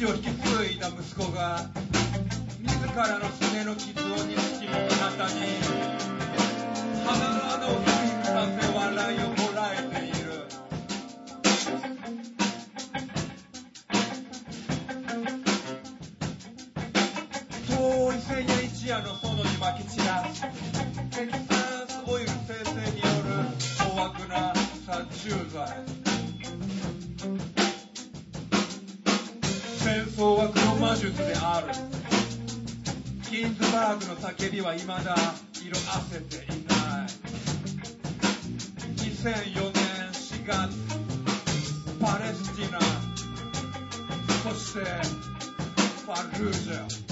を引き継いだ息子が自らのすねの傷を錦の彼方に花の穴を吹きさせ笑いをこらえている。遠い千円一夜の園にまき散らすテキサスオイル生成による凶悪な殺虫剤。戦争は黒魔術である。キンズバーグの叫びは未だ色あせていない。2004年4月パレスチナ、そしてファルージャ。